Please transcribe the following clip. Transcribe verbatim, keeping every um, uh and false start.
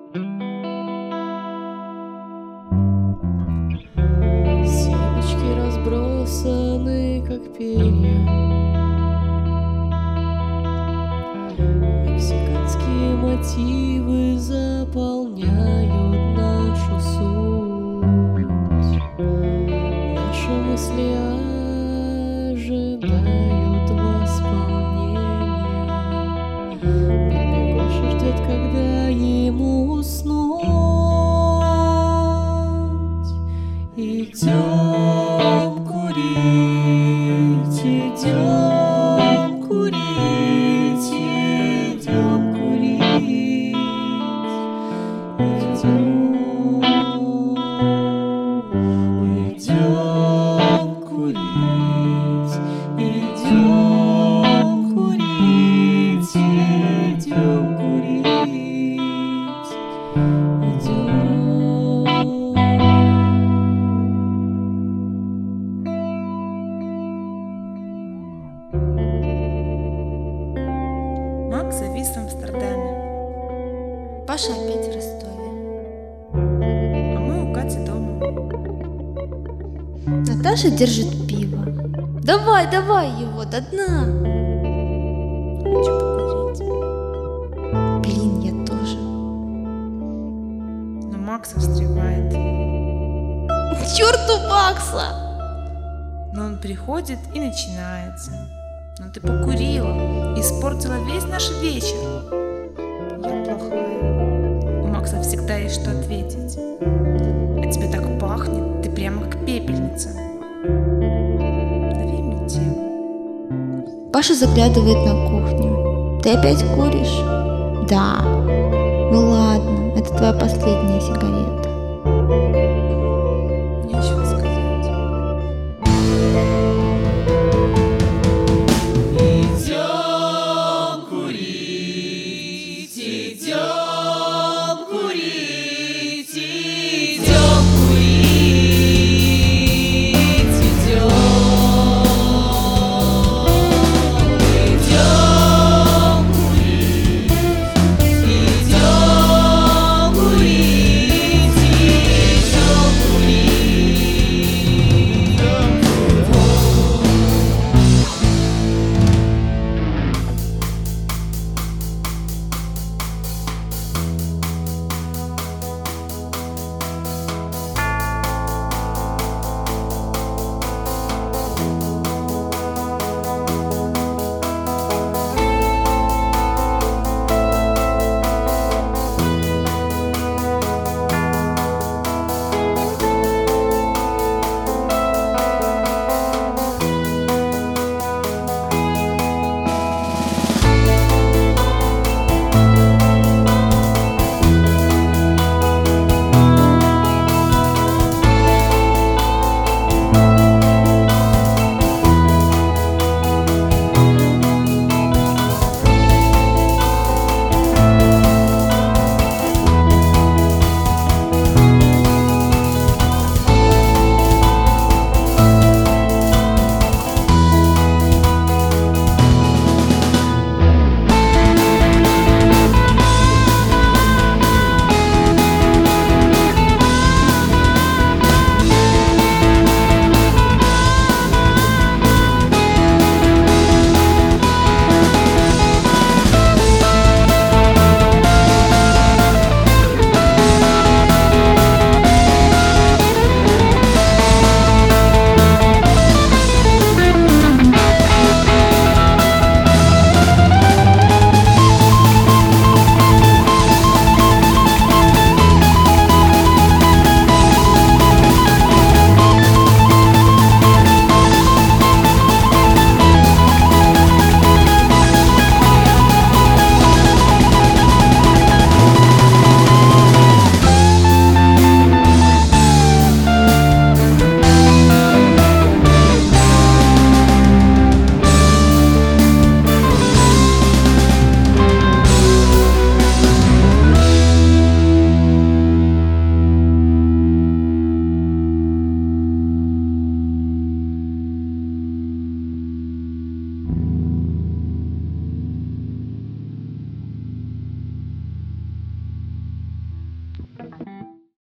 Семечки разбросаны, как перья. Мексиканские мотивы заполняют нашу суть. Наши мысли ожидают восполнения. Бэби Гоша ждет, когда ему уснуть. Идем курить, идем курить, идем курить, идем, идем курить, идем курить, идем курить, идем. Макс завис в Амстердаме, Паша опять в Ростове. а мы у Кати дома. Наташа держит пиво. Давай, давай его до дна. Хочу покурить. Блин, я тоже. Но Макс встревает. Черту Макса! Но он приходит и начинается. Но ты покурила и испортила весь наш вечер. Я плохая. У Макса всегда есть что ответить. А тебе так пахнет, ты прямо как пепельница. Лови метель. Паша заглядывает на кухню. Ты опять куришь? Да. Ну ладно, это твоя последняя сигарета.